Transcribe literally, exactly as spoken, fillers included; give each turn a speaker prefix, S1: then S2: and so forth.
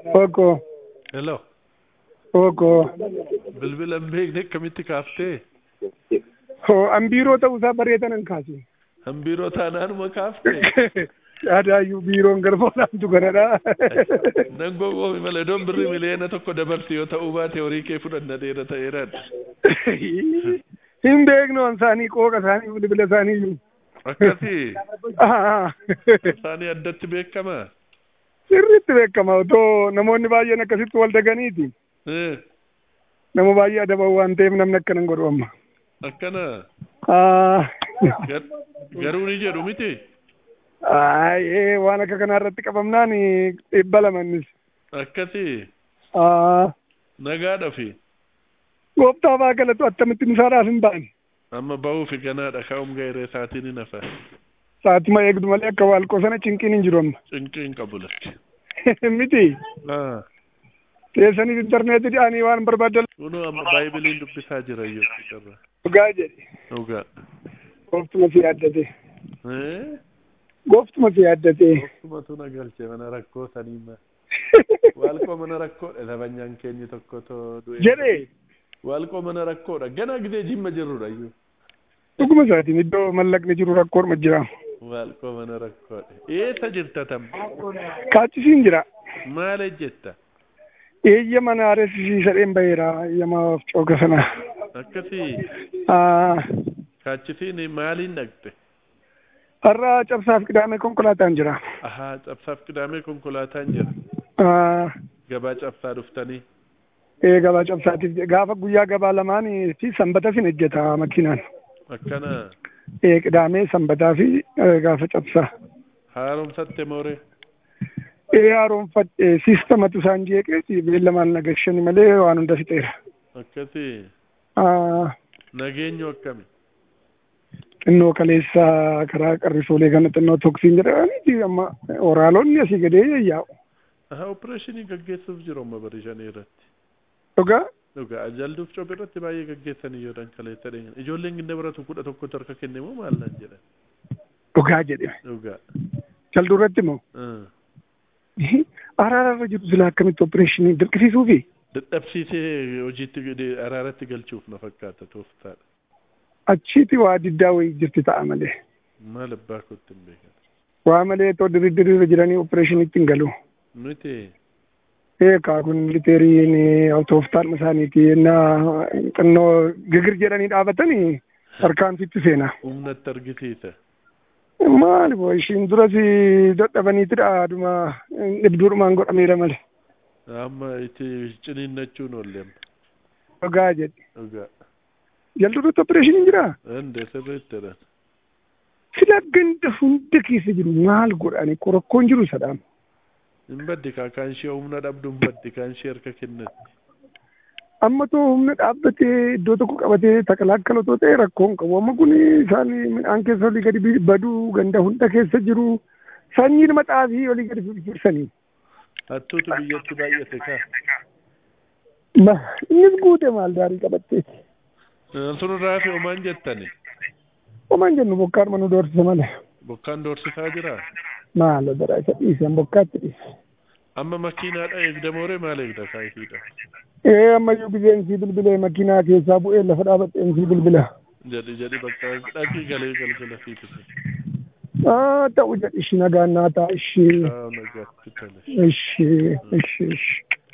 S1: Oko.
S2: Hello.
S1: Oko.
S2: Bilbil ambek ne kamitti kafte.
S1: Ho ambiro ta usa bareta nan kasi.
S2: Ambiro ta nanuma kafte.
S1: Ada yu biro ngarfo namtu ganada.
S2: Nan gogo mi male don birri milena tokko dabarti yo ta uba teori ke fudanna dera ta eran.
S1: Hindeg non sani ko ka sani bilbil sani yu.
S2: Akkasi.
S1: Ah.
S2: Sani addatti beekama.
S1: Sirritti beekama to namoonni baay'een akkasitti wal daganiiti.
S2: Eh.
S1: Nama baay'ee adaba waan ta'eef namni akkana hin godhu amma.
S2: Akkana.
S1: Ah.
S2: Garuu ni jedhu miti.
S1: Ay, waan akka kana irratti qabamnaan dhibba lamannis.
S2: Akkasi.
S1: Ah.
S2: Nagaa dhafi.
S1: Gooftaa baa galatu attamitti misaadhaaf hin baane.
S2: Amma ba'uu fi ganaadha ka'um gairee sa'aatiin hin hafa.
S1: Sa'aatuma eegdu malee akka waalqoo sana cinqiin hin jiru amma.
S2: Cinqiin qabu lakki.
S1: Miti.
S2: Ah.
S1: Teessanii intarneetii dhiyaanii waan barbaadan.
S2: Kunoo amma baaybiliin dubbisaa jira iyyuu qabaa.
S1: Dhugaa jedhe.
S2: Dhugaa.
S1: Gooftuma si yaaddate.
S2: Eh?
S1: Gooftuma si yaaddate.
S2: Gooftuma tu na galche mana rakkoo saniima. Waalqoo mana rakkoodha labanyaan keenyi tokko too du'e.
S1: Jedhe.
S2: Waalqoo mana rakkoodha gana gidee jimma jirrudha iyyuu.
S1: Dhuguma isaatiin iddoo mallaqni jiru rakkoodhuma jira.
S2: Waalqoo mana rakkoodha. Eessa jirta tam?
S1: Kaachisiin jira.
S2: Maal ejjetta?
S1: Eeyya mana areessisiisa baheera eeyyamaaf cooga sana.
S2: Akkasii.
S1: Ah.
S2: Kaachisiin maaliin dhaqxe?
S1: Har'a cabsaaf qidaamee konkolaataan jira.
S2: Ahaa cabsaaf qidaamee konkolaataan jira.
S1: Ah.
S2: Gabaa cabsaa dhuftanii.
S1: Ee gabaa cabsaatiif gaafa guyyaa gabaa lamaanii fi sanbata sin ejjeta makiinaan.
S2: Akkana.
S1: Ee qidaamee sanbataa fi gaafa cabsaa.
S2: Haaromsatte moore.
S1: Ee haaromfadhe siistamatu isaan jeeqeeti beellamaan nagashani malee waan hunda fixeera.
S2: Akkasii.
S1: Ah.
S2: Nageenyu akkami?
S1: Xinnoo kaleessa karaa qarrisoolee kana xinnoo toksiin jedhanii amma oraalonni asii gadee yaa'u.
S2: Aha opereeshinii gaggeessuuf jiru amma barishanii irratti.
S1: Dhugaa?
S2: Dhugaa jalduuf coba irratti baay'ee gaggeessanii jiran kaleessa dheegan. Ijoolleen gindee baratu kudha tokkotu harka kenne moo maal naan jedhan?
S1: Dhugaa jedhe.
S2: Dhugaa.
S1: Jalduu irratti moo? Araararra jiru sila akkamitti opereeshinii dirqisiisuufi?
S2: Dadhabsiisee hojiitti araaratti galchuuf na fakkaata tooftaadha.
S1: Achiiti waa diddaa wayii jirti ta'a malee.
S2: Maal abbaa kootti hin beekan.
S1: Waa malee too diriirra jiranii opereeshiniitti hin galu.
S2: Miti.
S1: Eekaa kun militeeriin tooftaan isaaniiti na xinnoo gigir jedhanii dhaabatanii harkaan fitti seena.
S2: Humnatti argisiisa.
S1: Maali boo ishiin duras dadhabaniitidha aduma dhibduudhumaan godhameera malee.
S2: Amma itti ciniinnachuun oolle.
S1: Dhugaa jedhe.
S2: Dhugaa.
S1: Jalduutti opereeshiniin jiraa?
S2: Ande sirriittidha.
S1: Sila ganda hunda keessa jiru maal godhani korokkoon jiru sadhaan.
S2: Hin baddi kaan ishee humna dhabdu hin baddi kaan ishee harka kennatti.
S1: Amma too humna dhaabbatee iddoo tokko qabatee takalaakkaloo too ta'e rakkoon qabu. Amma kun isaan midhaan keessa olii gadi baduu ganda hunda keessa jiru sanyii maxaa fi olii gadi firsanii.
S2: Hattuutu biyyatti baay'ate kaa.
S1: Innis guute maal gaarii qabatteeti.
S2: Sunirraa fi homaan jettani.
S1: Homaan jennu bokkaan manuu doorsisa malee.
S2: Bokkaan doorsisaa jira.
S1: Maal dara isa dhiisan bokkaatti dhiisa.
S2: Amma makiinaadha eegda mooree maal eegda kaayifiidha.
S1: Ee ammayyuu bizeensii bilbilee makiinaa keessaa bu'ee lafa dhaabaxeensii bilbila.
S2: Jedhi jedhi bakka dhaqii galee galgala fiitise.
S1: Ah ta'u jedhi ishi nagaan naa ta'a ishi.
S2: Ah nagaatti tole.
S1: Ishi ishi ishi.